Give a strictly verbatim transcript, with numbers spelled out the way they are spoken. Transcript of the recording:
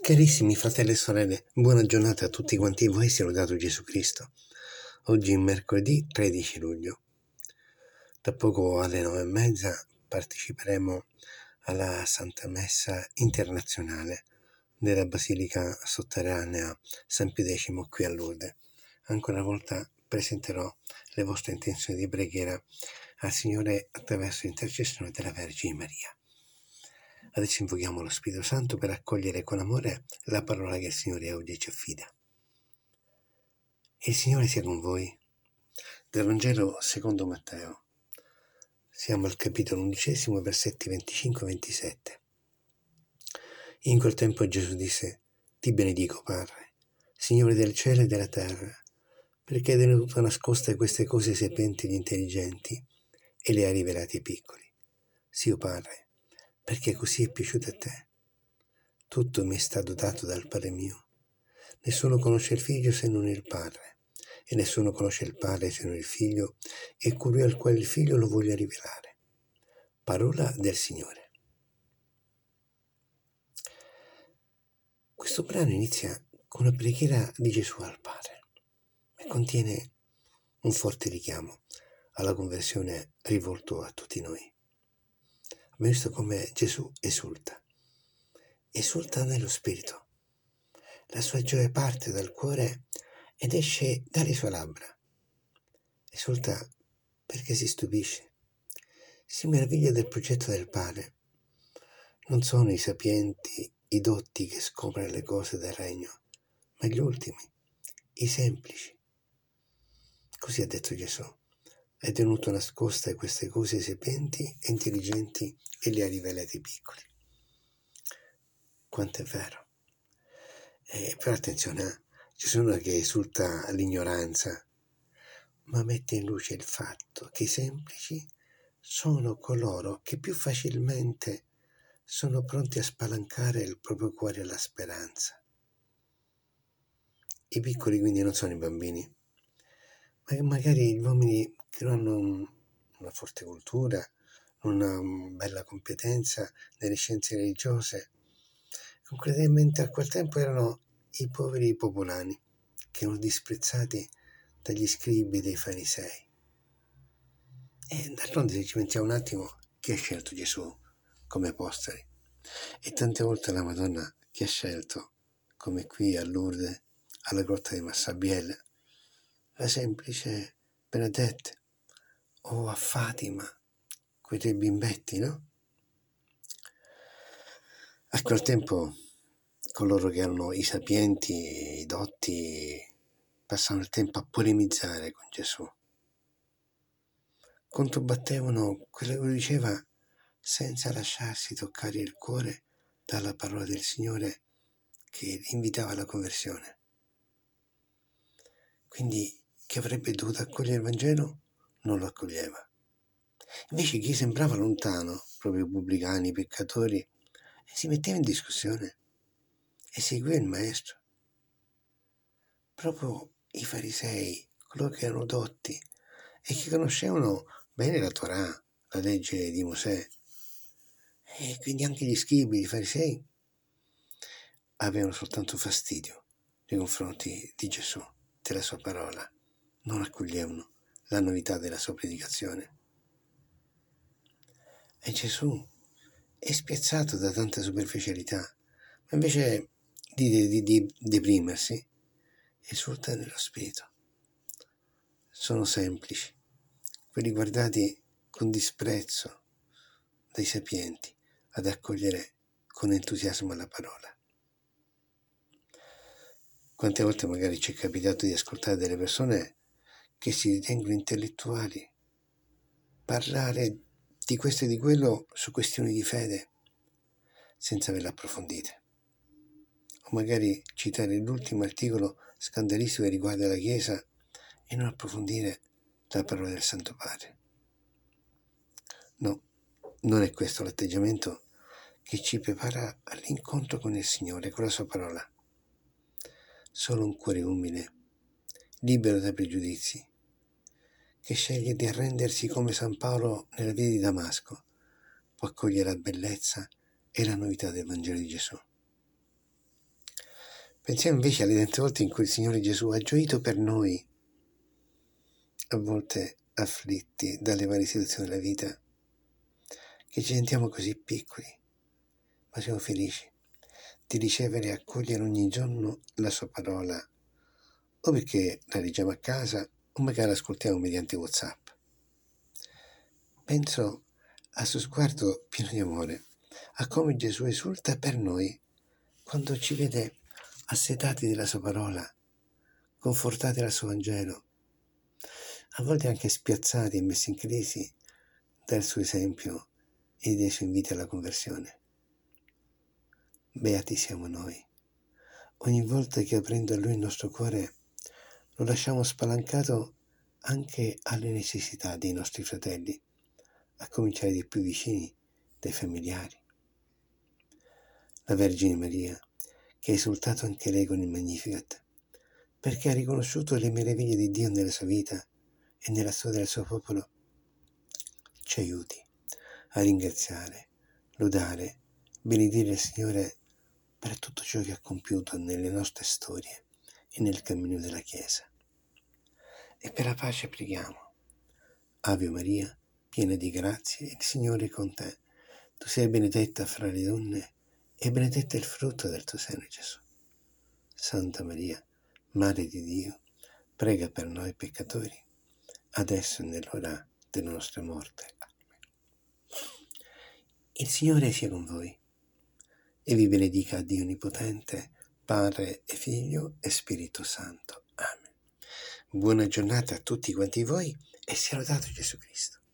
Carissimi fratelli e sorelle, buona giornata a tutti quanti voi, sia lodato Gesù Cristo. Oggi è mercoledì tredici luglio. Da poco alle nove e mezza parteciperemo alla Santa Messa internazionale della Basilica Sotterranea San Pio X qui a Lourdes. Ancora una volta presenterò le vostre intenzioni di preghiera al Signore attraverso l'intercessione della Vergine Maria. Adesso invochiamo lo Spirito Santo per accogliere con amore la parola che il Signore oggi ci affida. Il Signore sia con voi. Dal Vangelo secondo Matteo. Siamo al capitolo undicesimo, versetti venticinque ventisette. In quel tempo Gesù disse: Ti benedico, Padre, Signore del cielo e della terra, perché hai tenuto nascoste queste cose ai sapienti ed intelligenti e le hai rivelate ai piccoli. Sì, o Padre, perché così è piaciuto a te. Tutto mi è stato dato dal Padre mio. Nessuno conosce il Figlio se non il Padre, e nessuno conosce il Padre se non il Figlio, e colui al quale il Figlio lo voglia rivelare. Parola del Signore. Questo brano inizia con una preghiera di Gesù al Padre e contiene un forte richiamo alla conversione rivolto a tutti noi. Abbiamo visto come Gesù esulta. Esulta nello spirito. La sua gioia parte dal cuore ed esce dalle sue labbra. Esulta perché si stupisce. Si meraviglia del progetto del Padre. Non sono i sapienti, i dotti che scoprono le cose del regno, ma gli ultimi, i semplici. Così ha detto Gesù. Hai tenuto nascoste queste cose ai sapienti e intelligenti e le ha rivelate ai piccoli. Quanto è vero. Eh, però attenzione, eh, Gesù non è che esulta l'ignoranza, ma mette in luce il fatto che i semplici sono coloro che più facilmente sono pronti a spalancare il proprio cuore alla speranza. I piccoli quindi non sono i bambini, ma magari gli uomini che non hanno un, una forte cultura, una bella competenza nelle scienze religiose. Concretamente a quel tempo erano i poveri popolani che erano disprezzati dagli scribi e dei farisei. E d'altronde, se ci pensiamo un attimo, chi ha scelto Gesù come apostoli? E tante volte la Madonna che ha scelto, come qui a Lourdes, alla grotta di Massabielle, la semplice Benedette, o a Fatima, quei tre bimbetti, no? A quel tempo coloro che erano i sapienti, i dotti, passavano il tempo a polemizzare con Gesù. Controbattevano quello che lui diceva senza lasciarsi toccare il cuore dalla parola del Signore che invitava alla conversione. Quindi chi avrebbe dovuto accogliere il Vangelo non lo accoglieva. Invece chi sembrava lontano, proprio i pubblicani, i peccatori, si metteva in discussione e seguiva il Maestro. Proprio i farisei, coloro che erano dotti e che conoscevano bene la Torah, la legge di Mosè, e quindi anche gli scribi, i farisei, avevano soltanto fastidio nei confronti di Gesù, della sua parola, non accoglievano la novità della sua predicazione. E Gesù è spiazzato da tanta superficialità, ma invece di, di, di deprimersi, esulta nello spirito. Sono semplici, quelli guardati con disprezzo dai sapienti, ad accogliere con entusiasmo la parola. Quante volte magari ci è capitato di ascoltare delle persone che si ritengono intellettuali parlare di questo e di quello su questioni di fede senza averle approfondite, o magari citare l'ultimo articolo scandalistico che riguarda la Chiesa e non approfondire la parola del Santo Padre. No, non è questo l'atteggiamento che ci prepara all'incontro con il Signore, con la sua parola. Solo un cuore umile, libero dai pregiudizi, che sceglie di arrendersi come San Paolo nella via di Damasco, può accogliere la bellezza e la novità del Vangelo di Gesù. Pensiamo invece alle tante volte in cui il Signore Gesù ha gioito per noi, a volte afflitti dalle varie situazioni della vita, che ci sentiamo così piccoli, ma siamo felici di ricevere e accogliere ogni giorno la sua parola, o perché la leggiamo a casa o magari ascoltiamo mediante WhatsApp. Penso al suo sguardo pieno di amore, a come Gesù esulta per noi quando ci vede assetati della sua parola, confortati dal suo Vangelo, a volte anche spiazzati e messi in crisi dal suo esempio e dai suoi inviti alla conversione. Beati siamo noi. Ogni volta che aprendo a Lui il nostro cuore lo lasciamo spalancato anche alle necessità dei nostri fratelli, a cominciare dai più vicini, dai familiari. La Vergine Maria, che ha esultato anche lei con il Magnificat, perché ha riconosciuto le meraviglie di Dio nella sua vita e nella storia del suo popolo, ci aiuti a ringraziare, lodare, benedire il Signore per tutto ciò che ha compiuto nelle nostre storie e nel cammino della Chiesa. E per la pace preghiamo. Ave Maria, piena di grazie, il Signore è con te. Tu sei benedetta fra le donne e benedetto è il frutto del tuo seno, Gesù. Santa Maria, Madre di Dio, prega per noi peccatori, adesso e nell'ora della nostra morte. Amen. Il Signore sia con voi e vi benedica Dio Onnipotente, Padre e Figlio e Spirito Santo. Amen. Buona giornata a tutti quanti voi e sia lodato Gesù Cristo.